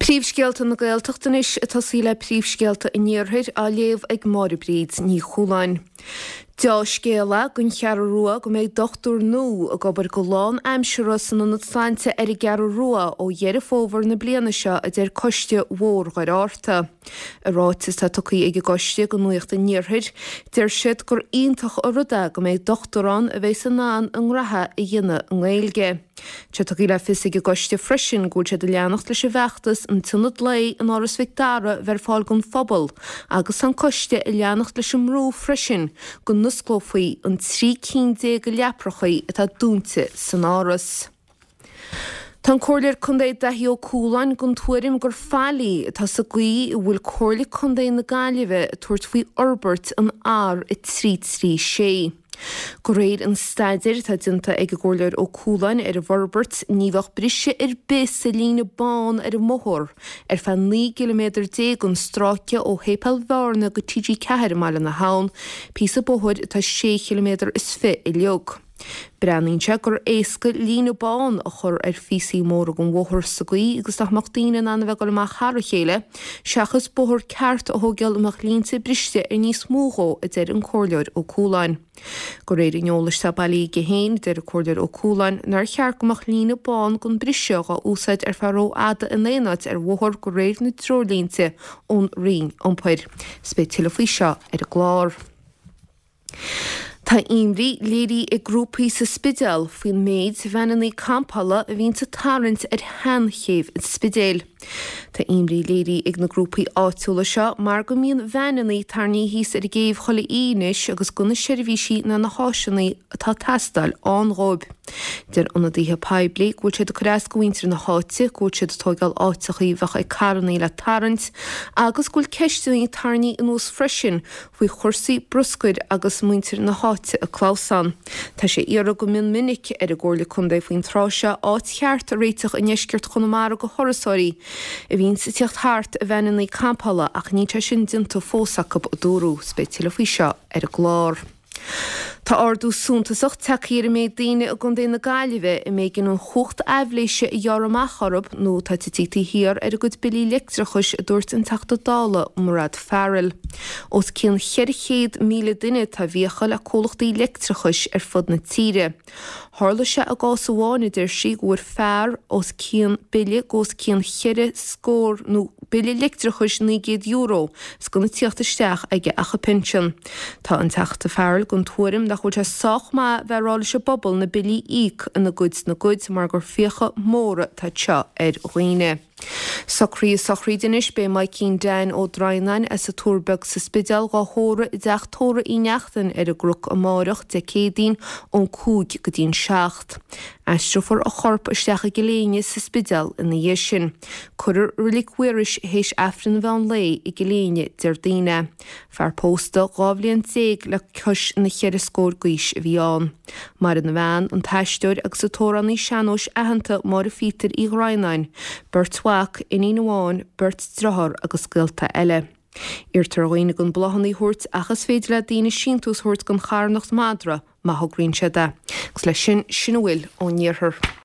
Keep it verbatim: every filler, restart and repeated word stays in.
Príomhscéalta na Gaeltachtanis atá síle príomhscéalta in Níorthair a léamh ag Móribríd ní Chúláin. Dá scéala gon chear rua go méid dochtúr nó a gobar go lán aimsere san an Atlanta ar i gear rua ó dhéireadh fómhar na bliana seo a déir coiste mhór gáir áirta. A rátas tá tucaí ag goiste go nuachta Níorthair, déir siad gur ionintach orada go méid dochtúrán a bheith san náin an ratha i dhéine an Gaeilge. Tá tucaí le fis ag goiste freisin gúil sé de leannacht leis a bheachtas an tunad lei an áras Victara ver fáil gon phobal, agus an coiste i leannacht leis an mrú freisin go nusclófaí an trí cínte go leaprachaí atá dúnta san áras. Tá cóirlir chundé daithí ó Chúláin gon tuairim gur fálaí tá sa gaí bhfuil cóirla chundé na Gaillimhe a tuairt faoi orbert an ár i trí trí sé. Go réir an staidir tá dinta ag gcóirlir ó Chúláin ar a bhorbert níomhach brise ar bis sa lína bán ar a mthór ar fan ní kilometr déag an stráce ó Hépal Bharna go T G ceathair mála na hán, pís a bóthir tá sé kilometr is fi i leog. Breanínse gur éasca lína bán a chur ar físaí mór an bhóthir sa gaí agus nachach daoine anna bheith go amach chara chéile, seachas bóthir ceart a thógeal amach línta briste ar níos mógó a déir an cóirleir ó Chúláin. Go réir an eolas tá bailí go héin déir a cóirleir ó Chúláin nar chear gomach lína bán gon brise a úsáid ar fearró ada in léanaid ar bhóthir go réir na trolínta ón rion iompair. Spé tilfaí seo ar a glár. Tá imrí léirí i grúpaí sa spidéal faoin méid bheananaí campala a bhíonn sa tarrant ar heanchéimh in spidéal. Tá imrí léirí ag na grúpaí áitiúla seo mar go mbíonn bheananaí tarnaí híos ar géobh chola ínis agus gona seirbhísí na na háisinaí atá teastáil an ghóib. Deir anna dtíthe peibli gúil sé do chreas go bhaintear na háite gúil sé do tógáil áitichaí bheach ag carnaí le tarrant agus gúil ceisteaní tarnaí in ús freisin faoi chursaí bruscuid agus muintear na háite a chlásán. Tá sé iarra go min minic ar a ggóirla chundé faoin tráise áit cheart a réiteach a neisceart chunamara go chorasóirí a bhíonn sa tíocht thart a bheananaí campala ach ní te sin dinta fósacab a dúrú spé tilfaí seo ar a glár. Tá ardú súntasach takeíar i méid daine a gon déna Gaillimhe i méid gin an chucht eibhléise i dhearramach chorb nó tá títí hir ar a go bilí lectrachus a dúirt an tachta dála mrad fearil. Os cían cheir chéad míle duine tá bhíochail a cólachtaí lectrachus ar fud na tíre. Tharla se a gás amháin idir sí gúir fearr os cían bille gós cían cheire scór nó bilí lectrachus ní géad euro sguna tíochta isteach aige acha pension. Tá an tachta fearil gon tuairim nach chuilte soch má bheitrála se bobbal na bilí íc in na goods na goods mar gur fiocha móra tá teo ar dhaoine. Socrí sochrí dinis be mai cín dain ó Drainain as a túrbeg sa spidéal gá thóra i deach tóra í neachtain ar a gruc amárach de cédín ón cúig go dtín seacht. Eistrofar a chorp isteach a giléine sa spidéal in na dhéisin. Curir rilichuiris héis efrin bhean lei i giléine dir daine. Fear pósta gábhlíonn déag le cos na cheir scór gais a bhíán. Mar in na bhean an taisteir agus sa tóra ní seanós ahananta mar a fítar í Drainain. Bert in Inuáin, burt drahar agus scialta eile. Irtar roiine gon blahannaí thuirt achas féidir le daoine síntús thuirt gon charnacht madra má thugríonn sé de. Gus le sin sin bhfuil ó Níorthair.